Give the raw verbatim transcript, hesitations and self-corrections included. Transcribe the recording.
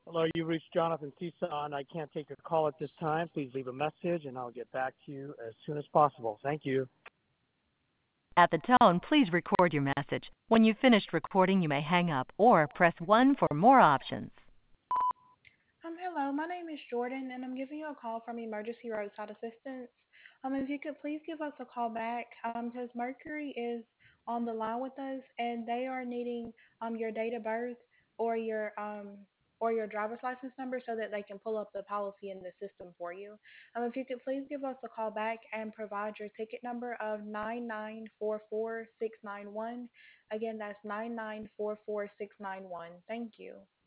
Hello, you reached Jonathan Tucson. I can't take your call at this time. Please leave a message and I'll get back to you as soon as possible. Thank you. At the tone, please record your message. When you've finished recording, you may hang up or press one for more options. Um, hello, my name is Jordan, and I'm giving you a call from Emergency Roadside Assistance. Um, if you could please give us a call back, um, because Mercury is on the line with us, and they are needing um your date of birth or your um or your driver's license number so that they can pull up the policy in the system for you. Um, if you could please give us a call back and provide your ticket number of nine nine four four six nine one. Again, that's nine nine four four six nine one. Thank you.